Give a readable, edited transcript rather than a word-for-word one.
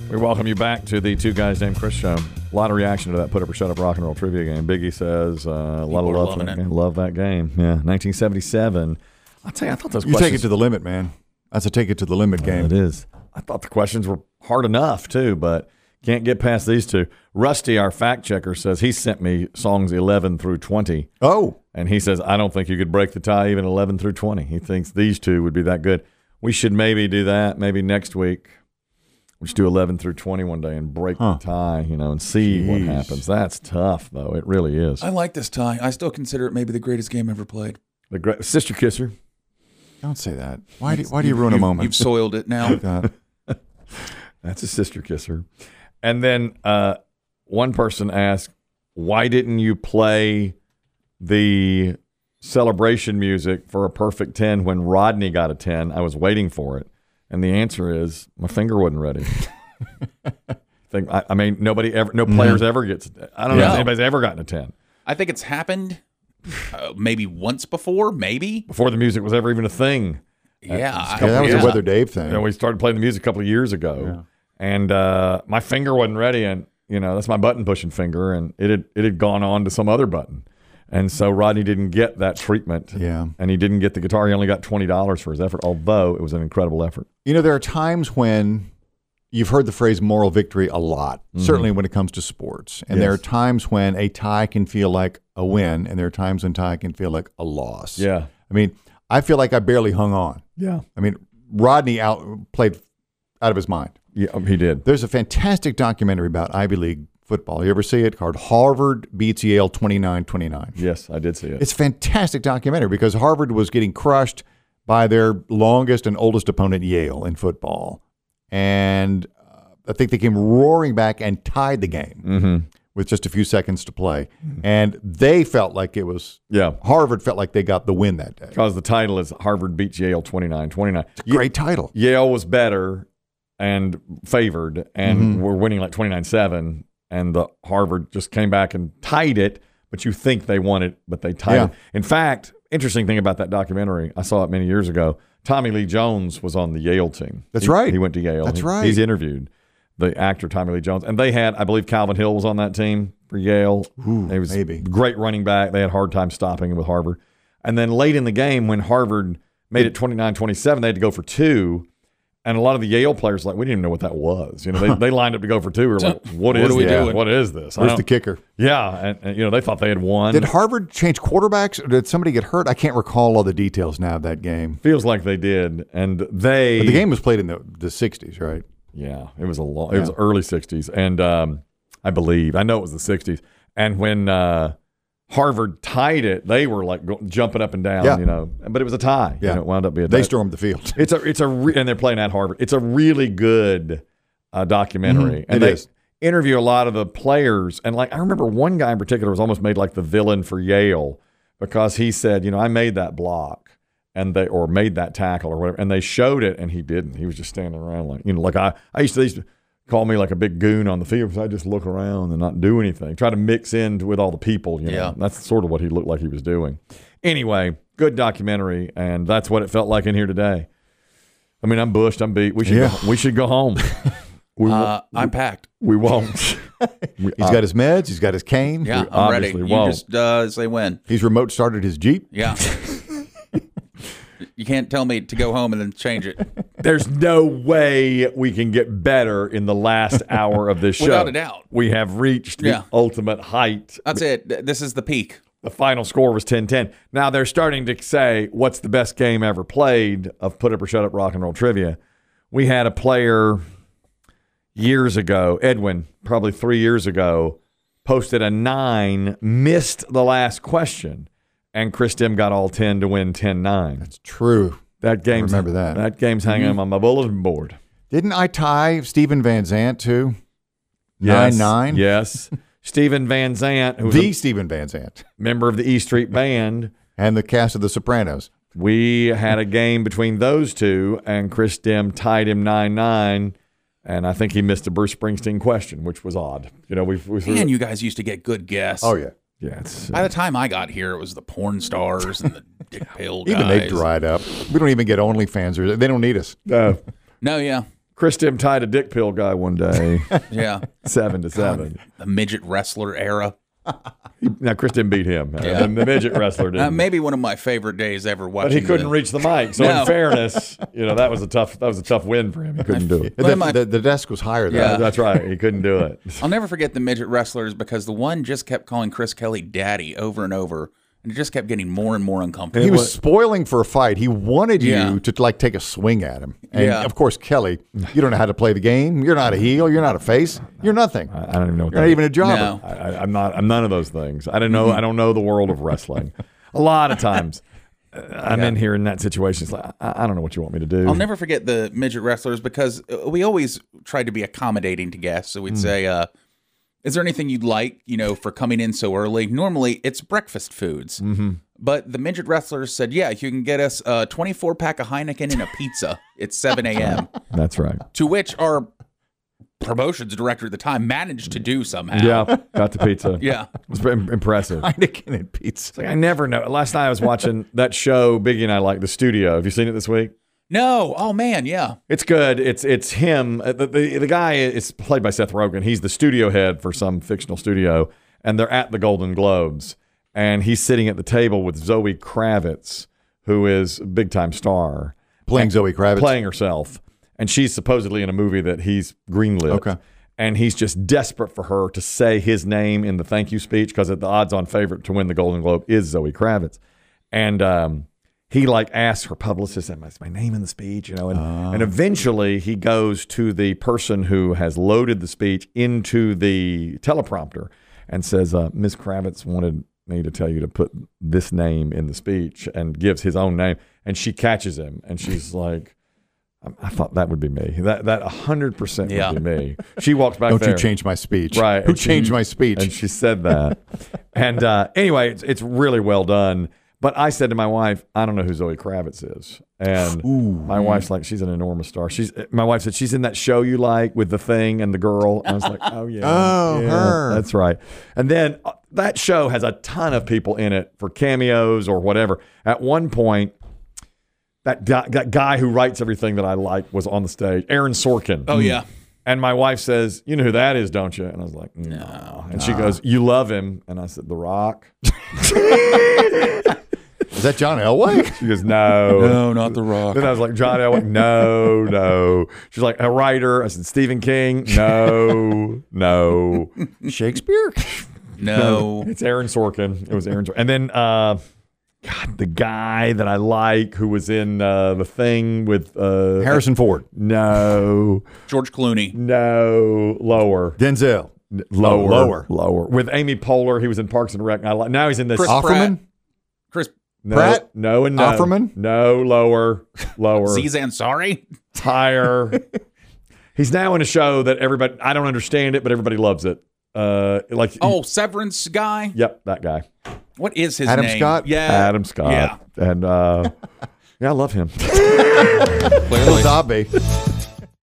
We welcome you back to the Two Guys Named Chris show. A lot of reaction to that Put Up or Shut Up rock and roll trivia game. Biggie says a lot of love for that game. Love that game. Yeah, 1977. I'll tell you, I thought those questions... You take it to the limit, man. That's a take it to the limit game. It is. I thought the questions were hard enough, too, but can't get past these two. Rusty, our fact checker, says he sent me songs 11 through 20. Oh. And he says, I don't think you could break the tie even 11 through 20. He thinks these two would be that good. We should maybe do that, maybe next week. We should do 11 through 20 one day and break the tie, and see what happens. That's tough, though. It really is. I like this tie. I still consider it maybe the greatest game ever played. The great Sister Kisser. Don't say that. Why do you ruin a moment? You've soiled it now. That's a Sister Kisser. And then one person asked, why didn't you play the celebration music for a perfect 10 when Rodney got a 10? I was waiting for it. And the answer is my finger wasn't ready. No players ever gets. I don't know if anybody's ever gotten a 10. I think it's happened maybe once before, before the music was ever even a thing. Yeah, that was a Weather Dave thing. We started playing the music a couple of years ago, and my finger wasn't ready, and that's my button pushing finger, and it had gone on to some other button. And so Rodney didn't get that treatment, and he didn't get the guitar. He only got $20 for his effort, although it was an incredible effort. There are times when you've heard the phrase moral victory a lot, certainly when it comes to sports. And there are times when a tie can feel like a win, and there are times when tie can feel like a loss. Yeah. I feel like I barely hung on. Yeah. Rodney played out of his mind. Yeah, he did. There's a fantastic documentary about Ivy League football. You ever see it? Called Harvard Beats Yale 29-29. Yes, I did see it. It's a fantastic documentary because Harvard was getting crushed by their longest and oldest opponent, Yale, in football. And I think they came roaring back and tied the game with just a few seconds to play. And they felt like it was Harvard felt like they got the win that day. Because the title is Harvard Beats Yale 29-29. It's a great title. Yale was better and favored, and we're winning like 29-7. And the Harvard just came back and tied it, but you think they won it, but they tied it. In fact, interesting thing about that documentary, I saw it many years ago. Tommy Lee Jones was on the Yale team. That's right. He went to Yale. That's right. He's interviewed the actor Tommy Lee Jones. And they had, I believe Calvin Hill was on that team for Yale. He was maybe. Great running back. They had a hard time stopping him with Harvard. And then late in the game when Harvard made it 29-27, they had to go for two. And a lot of the Yale players we didn't even know what that was. They lined up to go for two. We were like, what are we doing? What is this? Where's the kicker? Yeah, and they thought they had won. Did Harvard change quarterbacks, or did somebody get hurt? I can't recall all the details now of that game. Feels like they did, and But the game was played in the 60s, right? Yeah, it was it was early 60s, and I know it was the 60s. And when Harvard tied it, they were jumping up and down, but it was a tie. Yeah. It wound up being a tie. They stormed the field. And they're playing at Harvard. It's a really good documentary. And they interview a lot of the players. And I remember one guy in particular was almost made like the villain for Yale because he said, I made that block or made that tackle or whatever. And they showed it and he didn't. He was just standing around I used to call me like a big goon on the field because I just look around and not do anything. Try to mix in with all the people. That's sort of what he looked like he was doing. Anyway, good documentary, and that's what it felt like in here today. I'm bushed. I'm beat. We should go home. I'm packed. We won't. He's got his meds. He's got his cane. Yeah, I'm ready. You just say when. He's remote started his Jeep. Yeah. You can't tell me to go home and then change it. There's no way we can get better in the last hour of this show. Without a doubt. We have reached the ultimate height. That's it. This is the peak. The final score was 10-10. Now they're starting to say, what's the best game ever played of Put Up or Shut Up Rock and Roll Trivia? We had a player years ago, Edwin, probably 3 years ago, posted a 9, missed the last question. And Chris Dim got all 10 to win 10-9. That's true. I remember that. That game's hanging on my bulletin board. Didn't I tie Stephen Van Zandt too? Yes, 9-9? Yes. Stephen Van Zandt, who was Stephen Van Zandt, member of the E Street Band. And the cast of The Sopranos. We had a game between those two, and Chris Dim tied him 9-9. And I think he missed a Bruce Springsteen question, which was odd. Man, you guys used to get good guesses. Oh, yeah. Yeah, by the time I got here, it was the porn stars and the dick pill guys. Even they dried up. We don't even get OnlyFans. They don't need us. No, yeah. Chris Tim tied a dick pill guy one day, Yeah. 7-7. The midget wrestler era. Now Chris Tim beat him. Yeah. The midget wrestler did. Maybe one of my favorite days ever watching. But he couldn't reach the mic. So No. in fairness, that was a tough win for him. He couldn't do it. The desk was higher there. Yeah. That's right. He couldn't do it. I'll never forget the midget wrestlers because the one just kept calling Chris Kelly daddy over and over. And it just kept getting more and more uncomfortable. He was spoiling for a fight. He wanted Yeah. you to take a swing at him. And Yeah. of course, Kelly, you don't know how to play the game. You're not a heel. You're not a face. You're nothing. I don't even know what You're that not is. even a jobber. No. I'm not. I'm none of those things. I don't know. I don't know the world of wrestling. A lot of times, I'm in here in that situation. It's like I don't know what you want me to do. I'll never forget the midget wrestlers because we always tried to be accommodating to guests. So we'd say, is there anything you'd like, for coming in so early? Normally, it's breakfast foods. Mm-hmm. But the midget wrestlers said, yeah, you can get us a 24-pack of Heineken and a pizza. It's 7 a.m. That's right. To which our promotions director at the time managed to do somehow. Yeah, got the pizza. Yeah. It was impressive. Heineken and pizza. It's like I never know. Last night I was watching that show Biggie and I like, The Studio. Have you seen it this week? No. Oh, man. Yeah. It's good. It's him. The guy is played by Seth Rogen. He's the studio head for some fictional studio, and they're at the Golden Globes. And he's sitting at the table with Zoe Kravitz, who is a big-time star. Playing Zoe Kravitz. Playing herself. And she's supposedly in a movie that he's greenlit. Okay. And he's just desperate for her to say his name in the thank you speech because the odds-on favorite to win the Golden Globe is Zoe Kravitz. And he asks her publicist, is my name in the speech? And eventually he goes to the person who has loaded the speech into the teleprompter and says, Ms. Kravitz wanted me to tell you to put this name in the speech, and gives his own name. And she catches him and she's like, I thought that would be me. That 100% would be me. She walks back Don't there. you change my speech. Right. Who changed my speech? And she said that. And anyway, it's really well done. But I said to my wife, I don't know who Zoe Kravitz is. And my wife's like, she's an enormous star. My wife said, she's in that show you like with the thing and the girl. And I was like, oh, yeah. Oh, yeah, her. That's right. And then that show has a ton of people in it for cameos or whatever. At one point, that guy who writes everything that I like was on the stage, Aaron Sorkin. Oh, yeah. And my wife says, you know who that is, don't you? And I was like, no. And she goes, you love him. And I said, The Rock. Is that John Elway? She goes, no. No, not The Rock. Then I was like, John Elway. No. She's like, a writer. I said, Stephen King. No. Shakespeare? No. It's Aaron Sorkin. It was Aaron Sorkin. And then, the guy that I like who was in The Thing with Harrison Ford. No. George Clooney. No. Lower. Denzel. Lower. With Amy Poehler. He was in Parks and Rec. Now he's in this. Chris Offerman? Chris Pratt? No, and no. Offerman? No, lower. Aziz Ansari. Higher. He's now in a show that everybody, I don't understand it, but everybody loves it. Severance guy. Yep, that guy. What is his Adam name? Scott? Yeah. Adam Scott. Yeah. And yeah, I love him. Clearly. Zombie.